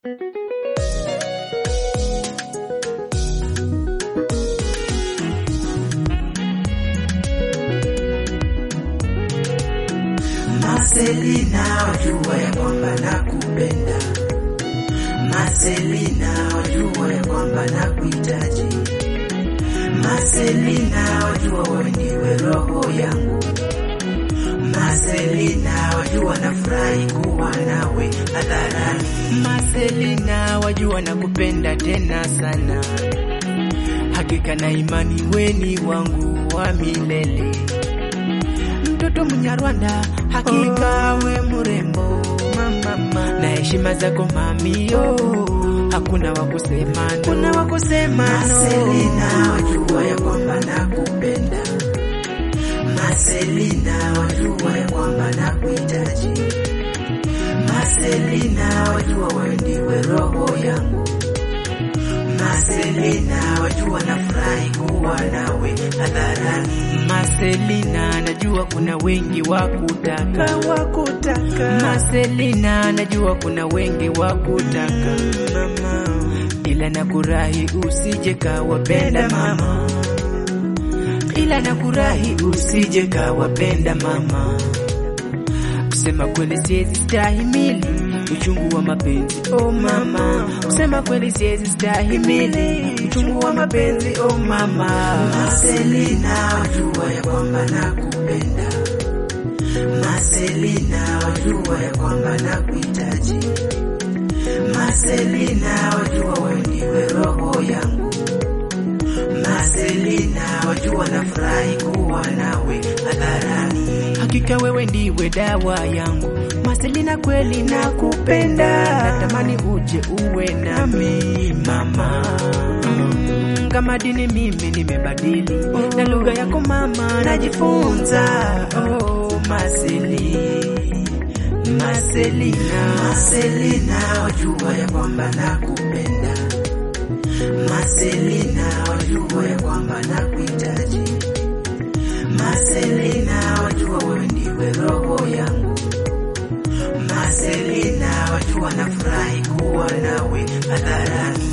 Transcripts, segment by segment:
Marcelina, wajua ya kwamba nakupenda. Marcelina, wajua ya kwamba nakuhitaji. Marcelina, wajua wewe ndiwe roho yangu. Marcelina, wajua nafurahi kuwa nawe hadharani. Marcelina, wajua nakupenda tena sana. Hakika na imani weni wangu wa milele. Mtoto Mnyarwanda, hakika we mrembo mama, na heshima zako mamio, hakuna wakusema no, kuna wakusema no. Marcelina, wajua ya kwamba nakupenda. Marcelina, wajua ya kwamba nakuhitaji. Marcelina, wajua wewe ndiwe roho yangu. Marcelina, wajua nafurahi kuwa nawe hadharani. Marcelina, najua kuna wengi wakutaka. Marcelina, najua kuna wengi wakutaka mama, ila nakurahi usije kawapenda mama, ila nakurahi usije kawapenda mama. Kusema kweli siwezi stahimili uchungu wa mapenzi oh mama, kusema kweli siwezi stahimili uchungu wa mapenzi oh mama. Marcelina, wajua ya kwamba nakupenda. Marcelina, wajua ya kwamba nakuhitaji. Marcelina, wajua wewe ndiwe roho yangu. Marcelina, wajua nafurahi kuwa nawe hadharani. Hakika wewe ndiwe dawa yangu Marcelina, kweli nakupenda, natamani uje uwe nami mama. Kama dini mimi nimebadili, na lugha yako mama najifunza. Oh Marcelina, Marcelina, wajua ya kwamba nakupenda. Marcelina, wajua ya kwamba nakuhitaji. Marcelina, wajua wewe ndiwe roho yangu. Marcelina, wajua nafurahi kuwa nawe hadharani.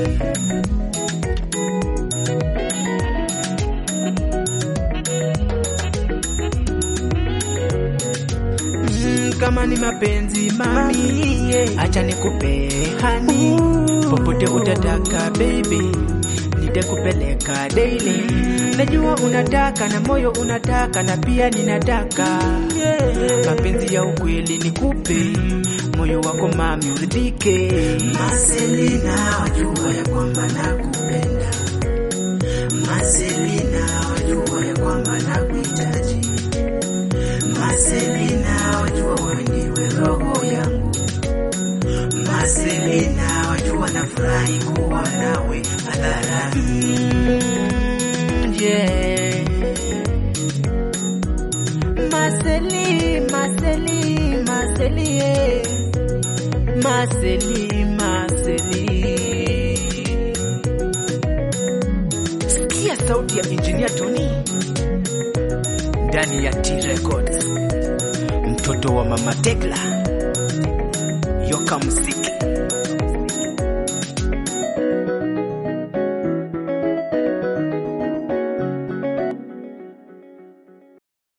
Kama ni mapenzi mami, acha nikupe hani, popote utataka baby, nitakupeleka daily. Najua unataka na moyo unataka na pia ninataka mapenzi ya ukweli nikupe, moyo wako mami uridhike. Marcelina, wajua ya kwamba nakupenda. Marcelina, wajua ya kwamba nakuhitaji. Marcelina, wajua wewe ndiwe roho yangu. Marcelina, wajua nafurahi kuwa nawe hadharani. Yeah. Marceli. Sikia sauti ya Engineer Tony ndani ya T Records, mtoto wa Mama Tekla, Yoka Muziki.